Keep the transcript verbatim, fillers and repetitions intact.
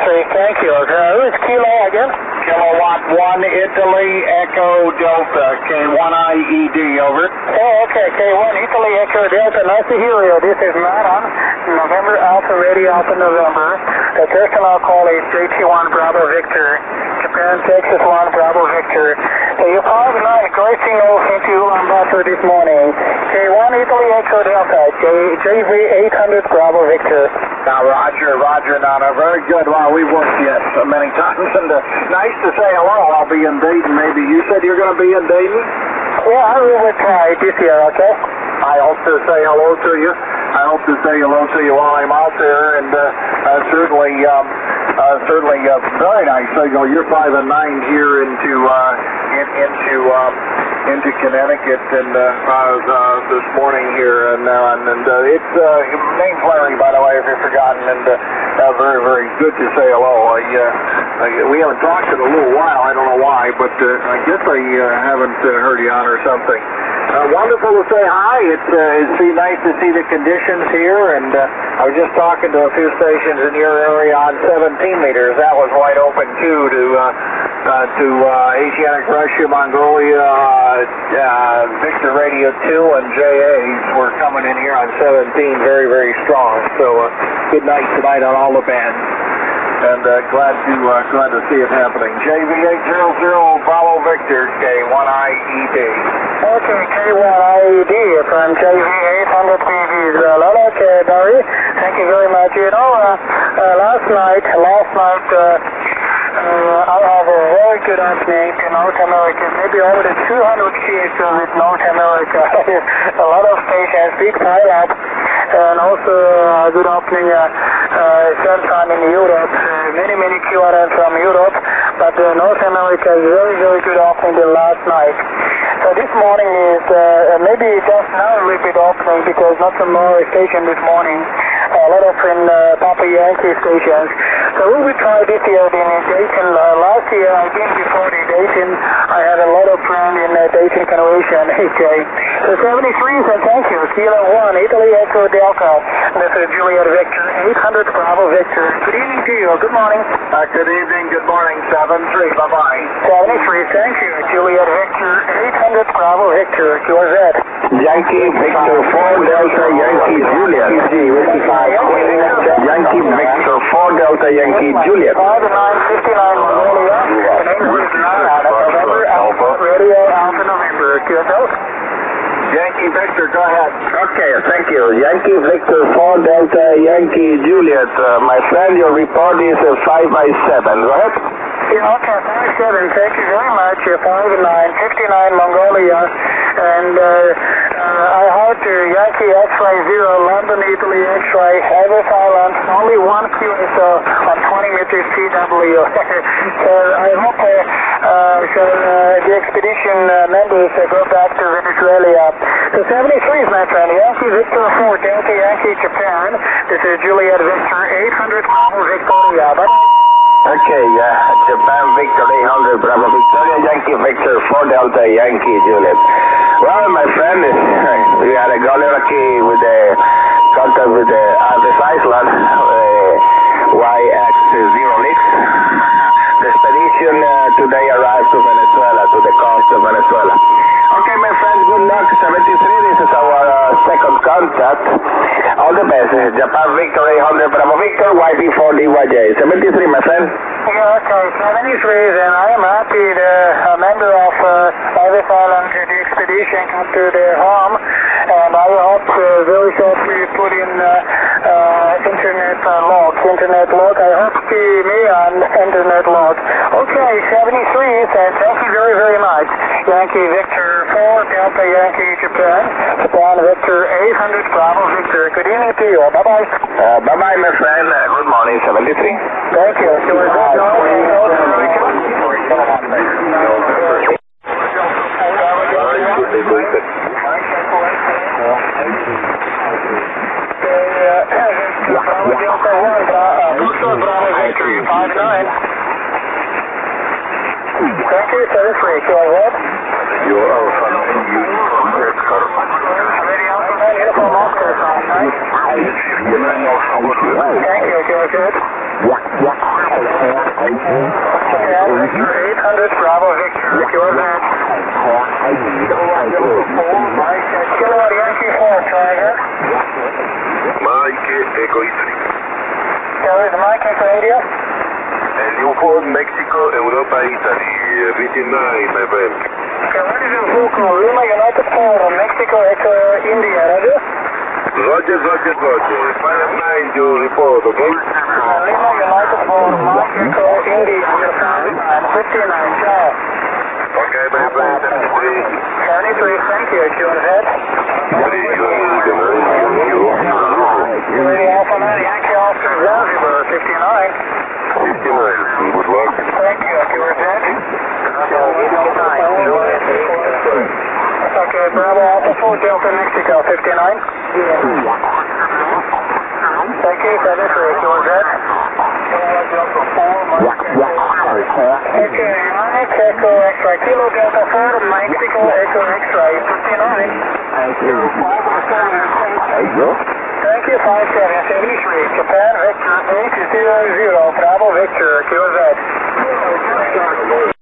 three, thank you. Uh, who's Kilo again? Kilowatt one, Italy, Echo, Delta, K one I E D, over. Oh, okay, K one, Italy, Echo, Delta, nice to hear you. This is Matt on November Alpha Radio Alpha November. The personal call is J T one Bravo Victor, Japan, Texas one Bravo Victor. So you five nine, great signal into Ulaanbaatar this morning. K one, Italy, Echo, Delta, J, JV eight hundred Bravo Victor. Now, Roger, Roger, Nana, very good. Wow, we've worked yet so many times, and uh, nice to say hello. I'll be in Dayton, maybe. You said you're going to be in Dayton? Yeah, I will try this year, okay? I hope to say hello to you. I hope to say hello to you while I'm out there, and uh, uh, certainly, um, uh, certainly, uh, very nice signal. You're five and nine here into uh, in, into um, into Connecticut, and uh, uh, this morning here, and uh, and uh, it's uh, name's Larry, by the way, if you've forgotten, and uh, uh, very, very good to say hello. I, uh, I, we haven't talked in a little while. I don't know why, but uh, I guess I uh, haven't uh, heard you on or something. Uh, wonderful to say hi. It's, uh, it's nice to see the conditions here, and uh, I was just talking to a few stations in your area on seventeen meters. That was wide open too to uh, uh, to uh, Asiatic Russia, Mongolia, uh, uh, Victor Radio two, and J As were coming in here on seventeen, very, very strong. So uh, good night tonight on all the bands. And uh, glad to uh, glad to see it happening. J V eight hundred Bravo Victor, K one I E D. Okay, K one I E D from J V eight hundred P Vs. Uh, okay, Barry, thank you very much. You know, uh, uh, last night, last night, uh, uh, I have a very good opening to North America, maybe over the two hundred Ks with North America. A lot of stations, big pile up. And also a uh, good opening uh, uh, sometime in Europe, uh, many, many Q R N from Europe, but uh, North America is very, very good opening the last night. So this morning is uh, maybe just now a little bit opening because not some more station this morning, a lot of in uh, Papa Yankee stations. So we will try this year in Dayton. Uh, last year, I think before the Dayton, I had a lot of friends in uh, Dayton Convention. Okay. So seventy-three, so thank you. Kilo one, Italy Echo Delta. This is Juliet Victor, eight hundred Bravo Victor. Good evening to you. Good morning. Uh, good evening. Good morning. seven three. Bye-bye. seventy-three, thank you. Juliet Victor, eight hundred Bravo Victor. Q R Z. Yankee Victor four Delta Yankee Juliet. Yankee Victor four Delta Yankee Juliet. five nine fifty-nine Mongolia. The name is Nana. November Alpha Radio Alpha November. Q S L. Yankee Victor, go ahead. Okay, thank you. Yankee Victor four Delta Yankee Juliet. Uh, my friend, your report is uh, five by seven, go ahead. Yeah, okay, five seven, thank you very much. five nine fifty-nine Mongolia. And uh, uh, I heard uh, Yankee X-ray zero, London, Italy X-ray, Ellis Island, only one Q S O on twenty meters T W. So I hope uh, uh, so, uh, the expedition uh, members uh, go back to Venezuela. So seventy-three is my friend, Yankee Victor four, Delta Yankee Japan. This is Juliet Victor, eight hundred Bravo Victoria. Bye-bye. Okay, uh, Japan Victor eight hundred Bravo Victoria, Yankee Victor four Delta Yankee Juliet. Well, my friend, we had a golly lucky with the contact with the Ellis Island, uh, Y X zero leaks. The expedition uh, today arrived to Venezuela, to the coast of Venezuela. Okay, my friend, good luck. seventy-three, this is our uh, second contact. All the best. Japan Victor eight hundred Bravo Victor, Y B four D Y J. seventy-three, my friend. Yeah, okay, seventy-three, and I am happy the uh, member of uh, Ellis Island, the expedition come to their home, and I hope uh, very shortly put in uh, uh, internet uh, log, internet log. I hope to see me on internet log. Okay, seventy-three, and thank you very, very much. Yankee Victor four, Delta Yankee Japan, Japan Victor eight hundred Bravo Victor. Good evening to you. Bye-bye. Uh, bye-bye, my friend. Uh, good morning, seventy-three. Thank you. So we're good. Thank you, seven three. Go ahead. Your Alpha nine, you Oscar. Ready, Alpha nine, uniform Oscar, right? Thank you, Q R Z. Japan Victor eight hundred, Bravo Victor, Q R Z. Kilowatt Yankee four, try again. Mike Echo three. There is Mike Echo India. And Newport, Mexico, Europa, Italy. fifty-nine, my friend. Okay, what is your vocal? Lima United four, Mexico Echo India, Roger? Roger, Roger, Roger. five nine to report, okay? Uh, Lima United four, Mike Echo India, Japan, and fifty-nine, ciao. Okay, my friend, seventy-three. seventy-three, thank you, Q R Z. three, you Ready Alpha nine, Yankee Oscar Zanzibar, fifty-nine. fifty-nine, good luck. Thank you, Q R Z. Okay, Bravo Alpha four, Delta Mexico, fifty-nine. Thank you, seventy-three, Q R Z. Okay, Mike Echo X-ray, Kilo Delta four, Mexico Echo X-ray, fifty-nine. Thank you, five seven seventy-three, Japan Victor eight zero zero, Bravo Victor, Q R Z.